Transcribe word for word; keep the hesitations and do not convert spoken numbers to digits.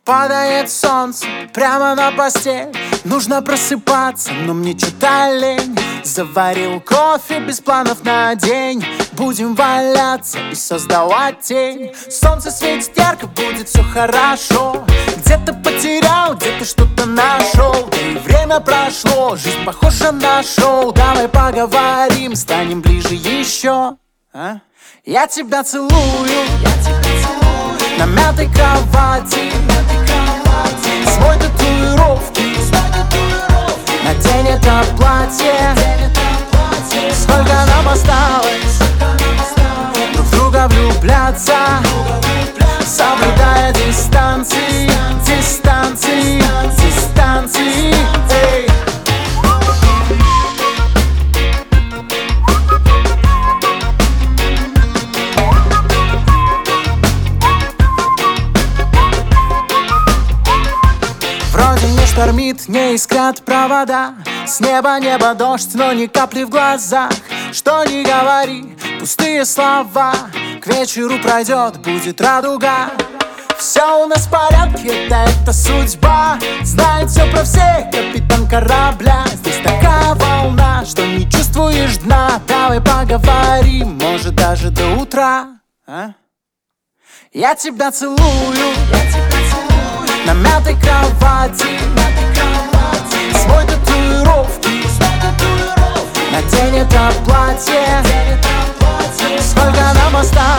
Падает солнце прямо на постель. Нужно просыпаться, но мне чё-то лень. Заварил кофе без планов на день. Будем валяться и создавать тень. Солнце светит ярко, будет все хорошо. Где-то потерял, где-то что-то нашел. Да и время прошло, жизнь похожа на шоу. Давай поговорим, станем ближе еще, а? Я тебя целую, я тебя целую на мятой кровати. Свой татуировки, надень это платье. Сколько нам осталось друг в друга влюбляться, соблюдая дистанции, дистанции, дистанции. Эй. Вроде не штормит, не искрят провода. С неба небо дождь, но ни капли в глазах. Что ни говори, пустые слова. К вечеру пройдет, будет радуга. Все у нас в порядке, да это судьба. Знает все про всех, капитан корабля. Здесь такая волна, что не чувствуешь дна. Давай поговорим, может даже до утра, а? Я тебя целую, я тебя целую на мятой кровати. Свой татуировки, надень это платье. Сколько нам осталось